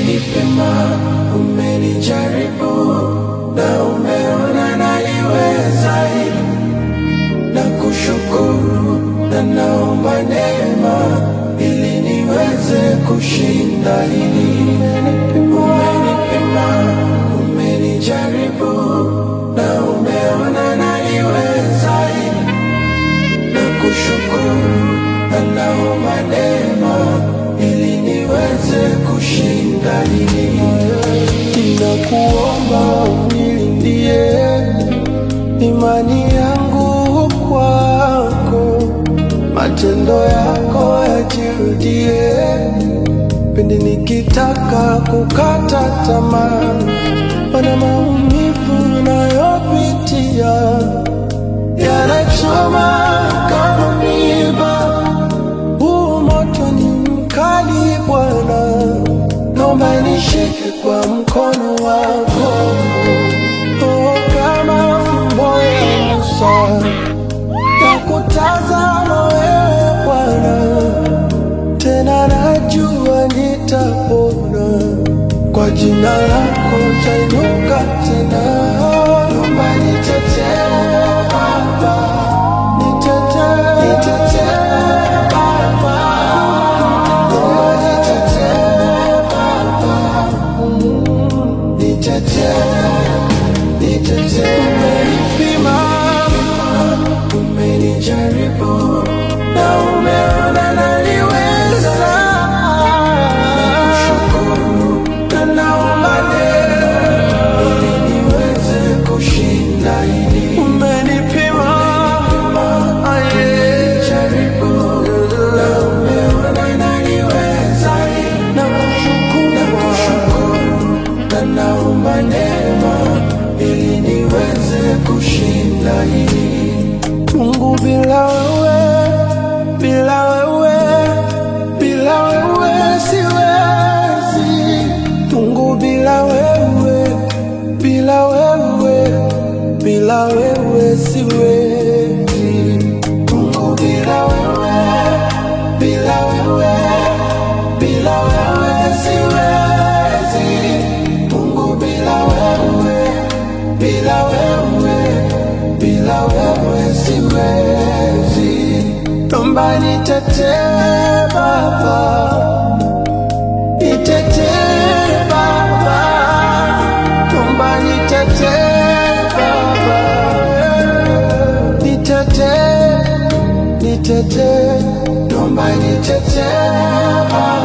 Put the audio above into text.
Umenipima, umenijaribu, na umeona naliweza hili. Na kushukuru, na naomba neema, ili niweze kushinda hili. Umenipima, umenijaribu, na umeona naliweza hili. Na kushukuru, na naomba neema, ili niweze kushinda hili. Ninakuomba unilindie imani yangu kwako, matendo yako yajirudie pindi nikitaka kukata tamaa. Mana maumivu nayopitia yanachoma kama miba, huu moto ni mkali Bwana, naomba nishike kwa mkono wako. Oh, kama fimbo ya Musa, nakutazama wewe Bwana, tena najua nitapona. Kwa jina lako tainuka tena, naomba nitetee Baba, nitetee Baba, naomba nitetee Baba, nitetee. Umenipima, umenijaribu, na umeona naliweza. Nakushukuru, na naomba neema, ili niweze kushinda hili. Umenipima, umenijaribu, na umeona naliweza hili. Nakushukuru, na naomba neema, ili niweze kushinda hili. Mungu, bila wewe, bila wewe, bila wewe siwezi. Mungu, bila wewe, bila wewe, bila wewe siwezi. Mungu, bila wewe, bila wewe, bila wewe siwezi. Mungu, bila wewe, bila wewe, bila wewe siwezi. Naomba nitetee Baba, nitetee Baba, naomba nitetee Baba, nitetee, naomba nitetee Baba.